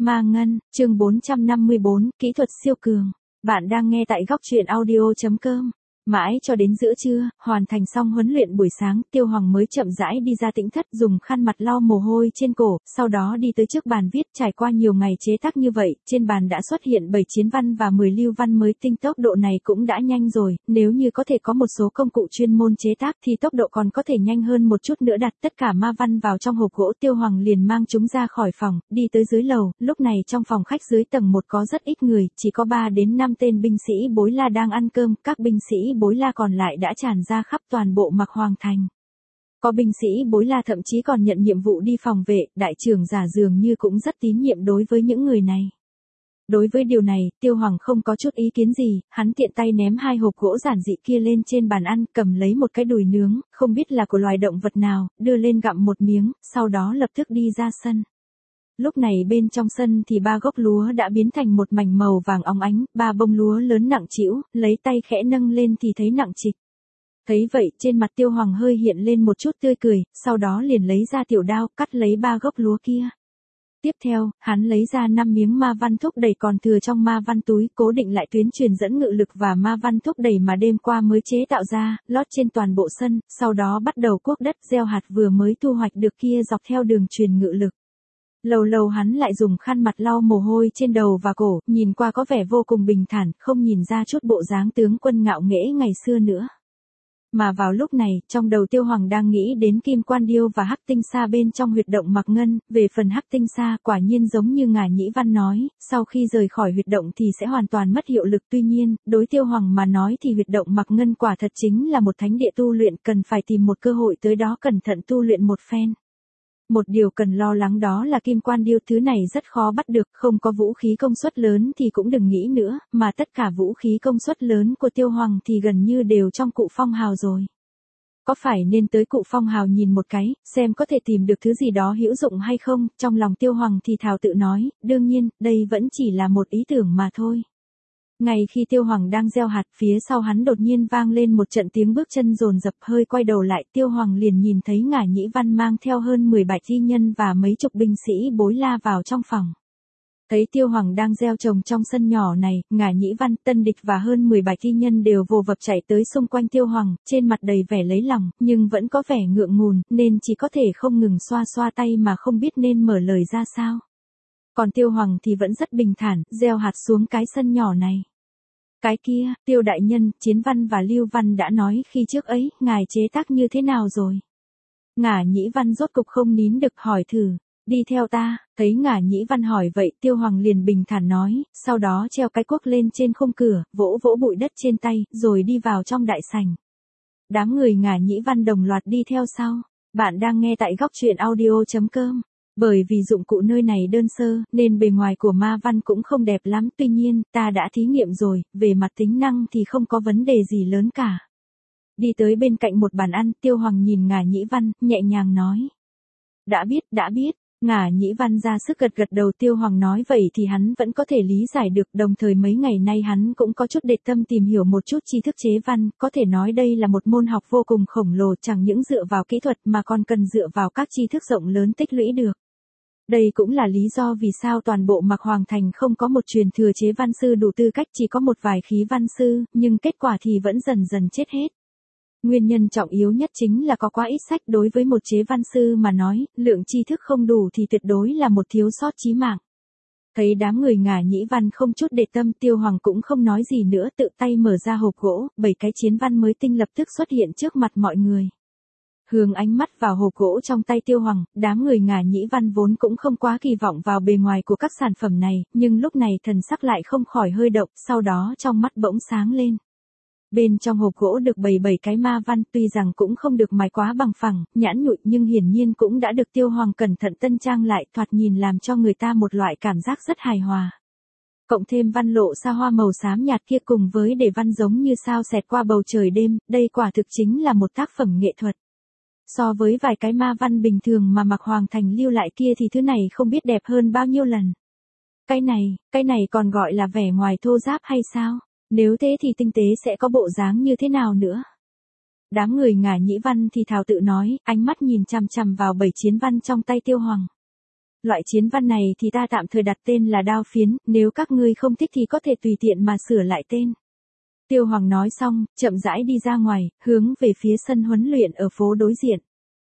Ma Ngân, chương 454, kỹ thuật siêu cường. Bạn đang nghe tại góc truyện audio.com. Mãi cho đến giữa trưa, hoàn thành xong huấn luyện buổi sáng, Tiêu Hoàng mới chậm rãi đi ra tĩnh thất, dùng khăn mặt lau mồ hôi trên cổ, sau đó đi tới trước bàn viết. Trải qua nhiều ngày chế tác như vậy, trên bàn đã xuất hiện 7 chiến văn và 10 lưu văn mới tinh, tốc độ này cũng đã nhanh rồi, nếu như có thể có một số công cụ chuyên môn chế tác thì tốc độ còn có thể nhanh hơn một chút nữa. Đặt tất cả ma văn vào trong hộp gỗ, Tiêu Hoàng liền mang chúng ra khỏi phòng, đi tới dưới lầu. Lúc này trong phòng khách dưới tầng 1 có rất ít người, chỉ có 3 đến 5 tên binh sĩ Bối La đang ăn cơm, các binh sĩ Bối La còn lại đã tràn ra khắp toàn bộ Mạc Hoàng Thành. Có binh sĩ Bối La thậm chí còn nhận nhiệm vụ đi phòng vệ, đại trưởng giả dường như cũng rất tín nhiệm đối với những người này. Đối với điều này, Tiêu Hoàng không có chút ý kiến gì, hắn tiện tay ném 2 hộp gỗ giản dị kia lên trên bàn ăn, cầm lấy một cái đùi nướng, không biết là của loài động vật nào, đưa lên gặm một miếng, sau đó lập tức đi ra sân. Lúc này bên trong sân thì 3 gốc lúa đã biến thành một mảnh màu vàng óng ánh, 3 bông lúa lớn nặng trĩu, lấy tay khẽ nâng lên thì thấy nặng trịch. Thấy vậy, trên mặt Tiêu Hoàng hơi hiện lên một chút tươi cười, sau đó liền lấy ra tiểu đao, cắt lấy 3 gốc lúa kia. Tiếp theo, hắn lấy ra 5 miếng ma văn thúc đẩy còn thừa trong ma văn túi, cố định lại tuyến truyền dẫn ngự lực và ma văn thúc đẩy mà đêm qua mới chế tạo ra, lót trên toàn bộ sân, sau đó bắt đầu cuốc đất, gieo hạt vừa mới thu hoạch được kia dọc theo đường truyền ngự lực. Lâu lâu hắn lại dùng khăn mặt lau mồ hôi trên đầu và cổ, nhìn qua có vẻ vô cùng bình thản, không nhìn ra chút bộ dáng tướng quân ngạo nghễ ngày xưa nữa. Mà vào lúc này, trong đầu Tiêu Hoàng đang nghĩ đến Kim Quan Điêu và Hắc Tinh Sa bên trong huyệt động Mạc Ngân. Về phần Hắc Tinh Sa, quả nhiên giống như Ngà Nhĩ Văn nói, sau khi rời khỏi huyệt động thì sẽ hoàn toàn mất hiệu lực. Tuy nhiên, đối Tiêu Hoàng mà nói thì huyệt động Mạc Ngân quả thật chính là một thánh địa tu luyện, cần phải tìm một cơ hội tới đó cẩn thận tu luyện một phen. Một điều cần lo lắng đó là Kim Quan Điêu, thứ này rất khó bắt được, không có vũ khí công suất lớn thì cũng đừng nghĩ nữa, mà tất cả vũ khí công suất lớn của Tiêu Hoàng thì gần như đều trong Cụ Phong Hào rồi. Có phải nên tới Cụ Phong Hào nhìn một cái, xem có thể tìm được thứ gì đó hữu dụng hay không? Trong lòng Tiêu Hoàng thì thào tự nói, đương nhiên, đây vẫn chỉ là một ý tưởng mà thôi. Ngay khi Tiêu Hoàng đang gieo hạt, phía sau hắn đột nhiên vang lên một trận tiếng bước chân dồn dập, hơi quay đầu lại, Tiêu Hoàng liền nhìn thấy Ngà Nhĩ Văn mang theo hơn 10 bạch y nhân và mấy chục binh sĩ Bối La vào trong phòng. Thấy Tiêu Hoàng đang gieo trồng trong sân nhỏ này, Ngà Nhĩ Văn, Tân Địch và hơn 10 bạch y nhân đều vồ vập chạy tới xung quanh Tiêu Hoàng, trên mặt đầy vẻ lấy lòng, nhưng vẫn có vẻ ngượng ngùng, nên chỉ có thể không ngừng xoa xoa tay mà không biết nên mở lời ra sao. Còn Tiêu Hoàng thì vẫn rất bình thản, gieo hạt xuống cái sân nhỏ này. Cái kia, Tiêu đại nhân, chiến văn và lưu văn đã nói khi trước ấy, ngài chế tác như thế nào rồi? Ngà Nhĩ Văn rốt cục không nín được hỏi thử, đi theo ta. Thấy Ngà Nhĩ Văn hỏi vậy, Tiêu Hoàng liền bình thản nói, sau đó treo cái cuốc lên trên khung cửa, vỗ vỗ bụi đất trên tay, rồi đi vào trong đại sảnh. Đám người Ngà Nhĩ Văn đồng loạt đi theo sau. Bạn đang nghe tại góc truyện audio.com. Bởi vì dụng cụ nơi này đơn sơ, nên bề ngoài của ma văn cũng không đẹp lắm, tuy nhiên, ta đã thí nghiệm rồi, về mặt tính năng thì không có vấn đề gì lớn cả. Đi tới bên cạnh một bàn ăn, Tiêu Hoàng nhìn Ngà Nhĩ Văn, nhẹ nhàng nói. Đã biết, Ngà Nhĩ Văn ra sức gật gật đầu. Tiêu Hoàng nói vậy thì hắn vẫn có thể lý giải được, đồng thời mấy ngày nay hắn cũng có chút để tâm tìm hiểu một chút tri thức chế văn, có thể nói đây là một môn học vô cùng khổng lồ, chẳng những dựa vào kỹ thuật mà còn cần dựa vào các tri thức rộng lớn tích lũy được. Đây cũng là lý do vì sao toàn bộ Mạc Hoàng Thành không có một truyền thừa chế văn sư đủ tư cách, chỉ có một vài khí văn sư, nhưng kết quả thì vẫn dần dần chết hết. Nguyên nhân trọng yếu nhất chính là có quá ít sách, đối với một chế văn sư mà nói, lượng tri thức không đủ thì tuyệt đối là một thiếu sót chí mạng. Thấy đám người Ngà Nhĩ Văn không chút để tâm, Tiêu Hoàng cũng không nói gì nữa, tự tay mở ra hộp gỗ, 7 cái chiến văn mới tinh lập tức xuất hiện trước mặt mọi người. Hướng ánh mắt vào hộp gỗ trong tay Tiêu Hoàng, đám người Ngà Nhĩ Văn vốn cũng không quá kỳ vọng vào bề ngoài của các sản phẩm này, nhưng lúc này thần sắc lại không khỏi hơi động, sau đó trong mắt bỗng sáng lên. Bên trong hộp gỗ được bày 7 cái ma văn, tuy rằng cũng không được mài quá bằng phẳng, nhẵn nhụi, nhưng hiển nhiên cũng đã được Tiêu Hoàng cẩn thận tân trang lại, thoạt nhìn làm cho người ta một loại cảm giác rất hài hòa. Cộng thêm văn lộ sa hoa màu xám nhạt kia cùng với đề văn giống như sao xẹt qua bầu trời đêm, đây quả thực chính là một tác phẩm nghệ thuật. So với vài cái ma văn bình thường mà Mạc Hoàng Thành lưu lại kia thì thứ này không biết đẹp hơn bao nhiêu lần. Cái này còn gọi là vẻ ngoài thô ráp hay sao? Nếu thế thì tinh tế sẽ có bộ dáng như thế nào nữa? Đám người Ngà Nhĩ Văn thì thào tự nói, ánh mắt nhìn chằm chằm vào 7 chiến văn trong tay Tiêu Hoàng. Loại chiến văn này thì ta tạm thời đặt tên là đao phiến, nếu các ngươi không thích thì có thể tùy tiện mà sửa lại tên. Tiêu Hoàng nói xong, chậm rãi đi ra ngoài, hướng về phía sân huấn luyện ở phố đối diện.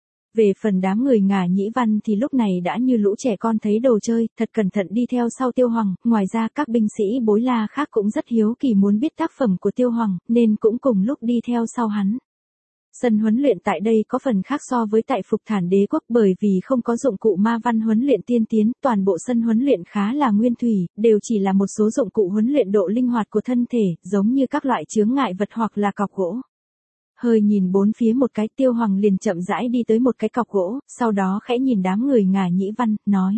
Về phần đám người Ngả Nhĩ Văn thì lúc này đã như lũ trẻ con thấy đồ chơi, thật cẩn thận đi theo sau Tiêu Hoàng, ngoài ra các binh sĩ Bối La khác cũng rất hiếu kỳ muốn biết tác phẩm của Tiêu Hoàng, nên cũng cùng lúc đi theo sau hắn. Sân huấn luyện tại đây có phần khác so với tại Phục Thản Đế quốc bởi vì không có dụng cụ ma văn huấn luyện tiên tiến, toàn bộ sân huấn luyện khá là nguyên thủy, đều chỉ là một số dụng cụ huấn luyện độ linh hoạt của thân thể, giống như các loại chướng ngại vật hoặc là cọc gỗ. Hơi nhìn bốn phía một cái, Tiêu Hoàng liền chậm rãi đi tới một cái cọc gỗ, sau đó khẽ nhìn đám người Ngả Nhĩ Văn, nói.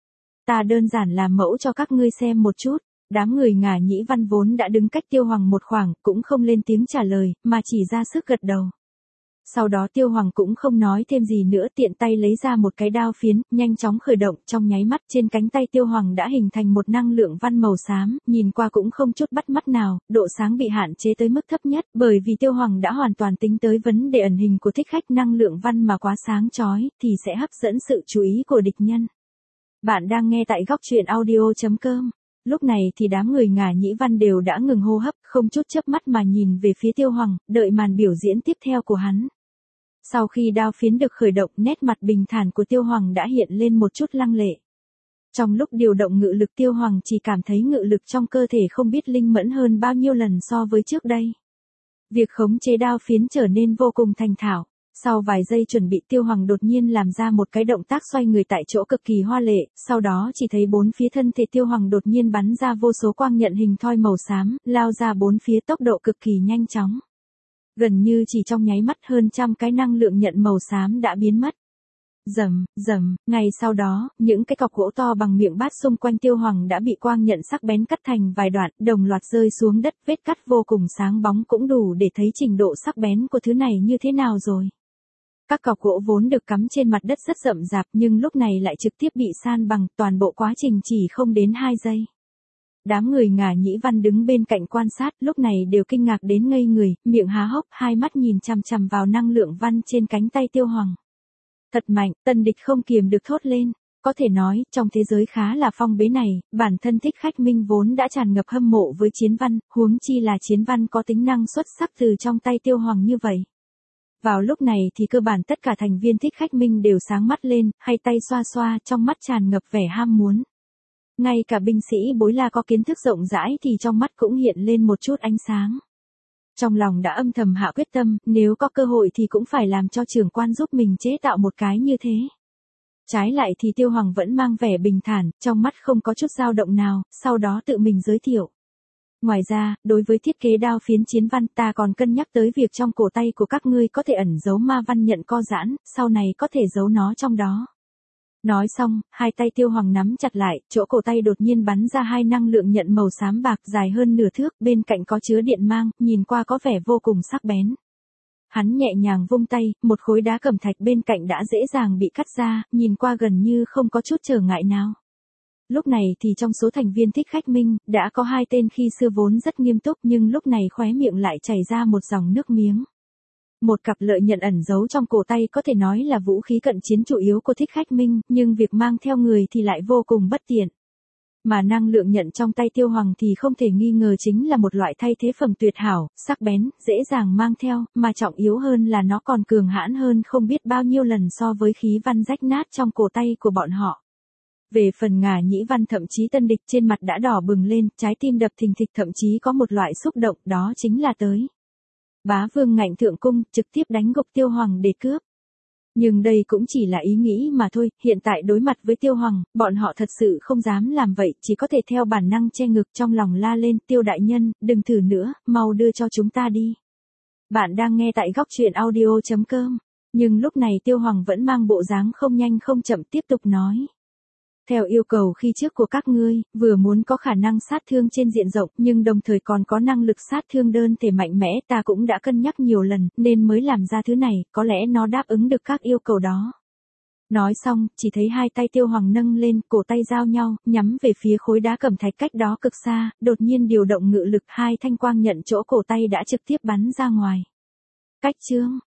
Ta đơn giản làm mẫu cho các ngươi xem một chút. Đám người Ngả Nhĩ Văn vốn đã đứng cách Tiêu Hoàng một khoảng, cũng không lên tiếng trả lời, mà chỉ ra sức gật đầu. Sau đó Tiêu Hoàng cũng không nói thêm gì nữa, tiện tay lấy ra một cái đao phiến, nhanh chóng khởi động, trong nháy mắt trên cánh tay Tiêu Hoàng đã hình thành một năng lượng văn màu xám, nhìn qua cũng không chút bắt mắt nào, độ sáng bị hạn chế tới mức thấp nhất, bởi vì Tiêu Hoàng đã hoàn toàn tính tới vấn đề ẩn hình của thích khách, năng lượng văn mà quá sáng chói thì sẽ hấp dẫn sự chú ý của địch nhân. Bạn đang nghe tại góc truyện audio.com. Lúc này thì đám người Ngả Nhĩ Văn đều đã ngừng hô hấp, không chút chớp mắt mà nhìn về phía Tiêu Hoàng, đợi màn biểu diễn tiếp theo của hắn. Sau khi đao phiến được khởi động, nét mặt bình thản của Tiêu Hoàng đã hiện lên một chút lăng lệ. Trong lúc điều động ngự lực, Tiêu Hoàng chỉ cảm thấy ngự lực trong cơ thể không biết linh mẫn hơn bao nhiêu lần so với trước đây. Việc khống chế đao phiến trở nên vô cùng thành thạo. Sau vài giây chuẩn bị, Tiêu Hoàng đột nhiên làm ra một cái động tác xoay người tại chỗ cực kỳ hoa lệ, sau đó chỉ thấy bốn phía thân thể Tiêu Hoàng đột nhiên bắn ra vô số quang nhận hình thoi màu xám, lao ra bốn phía tốc độ cực kỳ nhanh chóng. Gần như chỉ trong nháy mắt hơn trăm cái năng lượng nhận màu xám đã biến mất. Rầm, rầm, ngay sau đó, những cái cọc gỗ to bằng miệng bát xung quanh Tiêu Hoàng đã bị quang nhận sắc bén cắt thành vài đoạn, đồng loạt rơi xuống đất, vết cắt vô cùng sáng bóng cũng đủ để thấy trình độ sắc bén của thứ này như thế nào rồi. Các cọc gỗ vốn được cắm trên mặt đất rất rậm rạp nhưng lúc này lại trực tiếp bị san bằng, toàn bộ quá trình chỉ không đến 2 giây. Đám người Ngả Nhĩ Văn đứng bên cạnh quan sát, lúc này đều kinh ngạc đến ngây người, miệng há hốc, hai mắt nhìn chằm chằm vào năng lượng văn trên cánh tay Tiêu Hoàng. Thật mạnh, tân địch không kiềm được thốt lên. Có thể nói, trong thế giới khá là phong bế này, bản thân thích khách minh vốn đã tràn ngập hâm mộ với chiến văn, huống chi là chiến văn có tính năng xuất sắc từ trong tay Tiêu Hoàng như vậy. Vào lúc này thì cơ bản tất cả thành viên thích khách minh đều sáng mắt lên, hay tay xoa xoa, trong mắt tràn ngập vẻ ham muốn. Ngay cả binh sĩ Bối La có kiến thức rộng rãi thì trong mắt cũng hiện lên một chút ánh sáng. Trong lòng đã âm thầm hạ quyết tâm, nếu có cơ hội thì cũng phải làm cho trưởng quan giúp mình chế tạo một cái như thế. Trái lại thì Tiêu Hoàng vẫn mang vẻ bình thản, trong mắt không có chút dao động nào, sau đó tự mình giới thiệu. Ngoài ra, đối với thiết kế đao phiến chiến văn, ta còn cân nhắc tới việc trong cổ tay của các ngươi có thể ẩn giấu ma văn nhận co giãn, sau này có thể giấu nó trong đó. Nói xong, hai tay Tiêu Hoàng nắm chặt lại, chỗ cổ tay đột nhiên bắn ra hai năng lượng nhận màu xám bạc dài hơn nửa thước, bên cạnh có chứa điện mang, nhìn qua có vẻ vô cùng sắc bén. Hắn nhẹ nhàng vung tay, một khối đá cẩm thạch bên cạnh đã dễ dàng bị cắt ra, nhìn qua gần như không có chút trở ngại nào. Lúc này thì trong số thành viên thích khách minh, đã có hai tên khi xưa vốn rất nghiêm túc nhưng lúc này khóe miệng lại chảy ra một dòng nước miếng. Một cặp lợi nhận ẩn giấu trong cổ tay có thể nói là vũ khí cận chiến chủ yếu của thích khách minh, nhưng việc mang theo người thì lại vô cùng bất tiện. Mà năng lượng nhận trong tay Tiêu Hoàng thì không thể nghi ngờ chính là một loại thay thế phẩm tuyệt hảo, sắc bén, dễ dàng mang theo, mà trọng yếu hơn là nó còn cường hãn hơn không biết bao nhiêu lần so với khí văn rách nát trong cổ tay của bọn họ. Về phần Ngả Nhĩ Văn thậm chí tân địch trên mặt đã đỏ bừng lên, trái tim đập thình thịch, thậm chí có một loại xúc động, đó chính là tới. Bá vương ngạnh thượng cung, trực tiếp đánh gục Tiêu Hoàng để cướp. Nhưng đây cũng chỉ là ý nghĩ mà thôi, hiện tại đối mặt với Tiêu Hoàng, bọn họ thật sự không dám làm vậy, chỉ có thể theo bản năng che ngực trong lòng la lên, Tiêu đại nhân, đừng thử nữa, mau đưa cho chúng ta đi. Bạn đang nghe tại góc truyện audio.com, nhưng lúc này Tiêu Hoàng vẫn mang bộ dáng không nhanh không chậm tiếp tục nói. Theo yêu cầu khi trước của các ngươi, vừa muốn có khả năng sát thương trên diện rộng nhưng đồng thời còn có năng lực sát thương đơn thể mạnh mẽ, ta cũng đã cân nhắc nhiều lần nên mới làm ra thứ này, có lẽ nó đáp ứng được các yêu cầu đó. Nói xong, chỉ thấy hai tay Tiêu Hoàng nâng lên, cổ tay giao nhau, nhắm về phía khối đá cẩm thạch cách đó cực xa, đột nhiên điều động ngự lực, hai thanh quang nhận chỗ cổ tay đã trực tiếp bắn ra ngoài. Cách chương